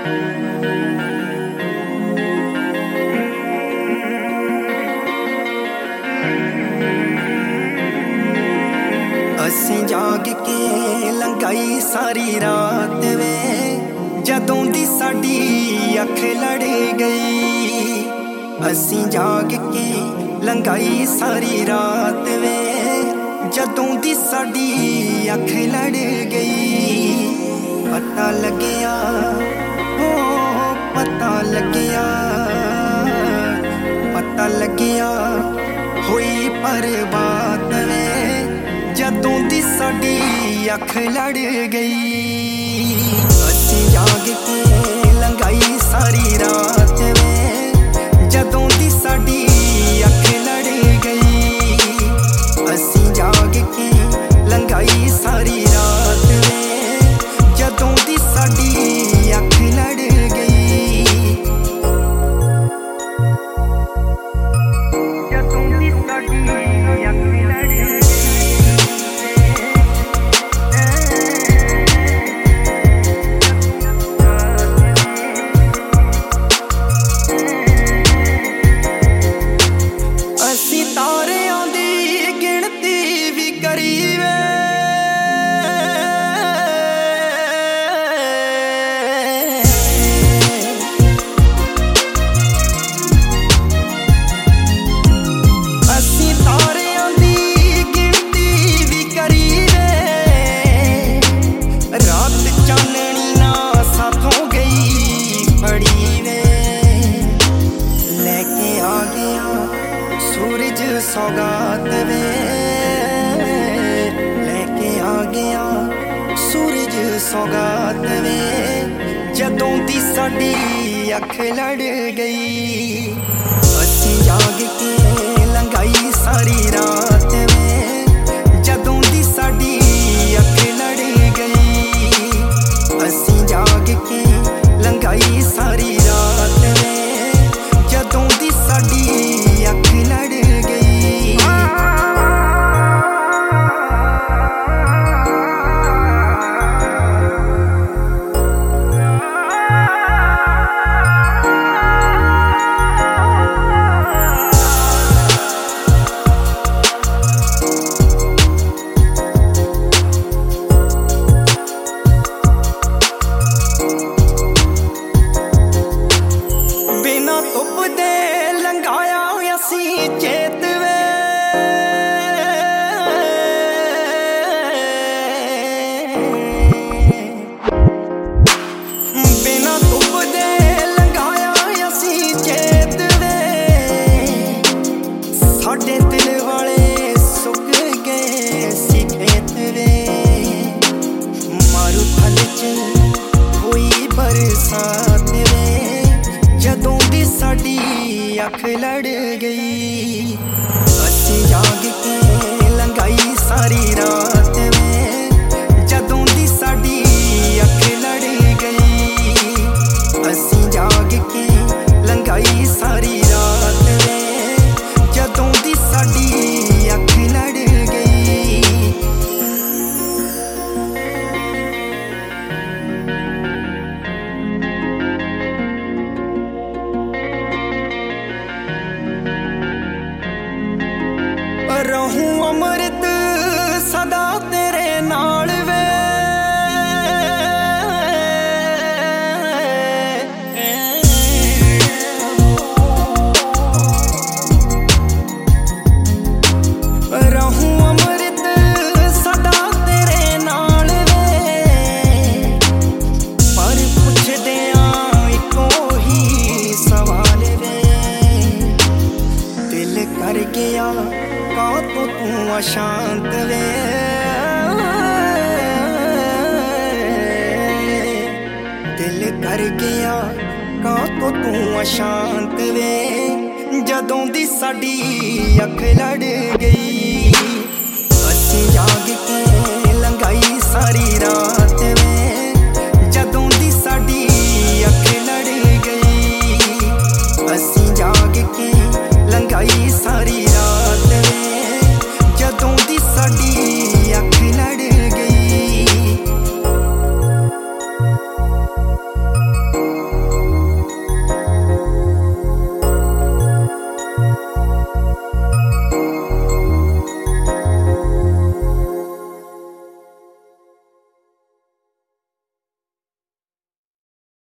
असी जाग के लंघाई सारी रात वे, जदों दी साडी अख लड़ गई। असी जाग के लंघाई सारी रात वे, जदों दी साडी अख लड़ गई। पता लग्या हो पता लग्या, पता लग्या होई बर्बाद वे, जदों दी साडी अख लड़ गई। असी जाग के लंघाई सारी रात वे, जदों दी साडी अख लड़ गई। असी जाग के लंघाई सारी रात वे, जदों दी साडी अख लड़ गई। जदों दी साडी अख लड़ गई। सौगात वे लेके आ गया सूरज सौगात वे, जदों दी साडी अख लड़ गई। असी जाग के लंघाई सारी रात वे, जदों दी साडी अख लड़ गई। असी जाग के लंघाई सारी रात वे, जदों दी साडी अख लड़ गई। बिना धुप दे लंघाया असी चेत वे, बिना धुप दे लंघाया असी चेत वे। साडे दिल वाले सुक गए सी खेत वे, मारू थल च होई बरसात वे, जदों दी साडी अख लड़ गई। असी जाग के लंघाई सारी रात वे, जदों दी साडी अख लड़ गई। असी जाग के लंघाई सारी रात वे, जदों दी साडी अख लड़ गई। रहूं अमृत सदा तेरे नाल वे, रहूं अमृत सदा तेरे नाल वे। पर पुछदे इको ही सवाल वे, दिल कर गया का तो तू अशांत वे। दिल कर गया का तो तू अशांत वे, जदों दी साडी अख लड़ गई। असी जाग के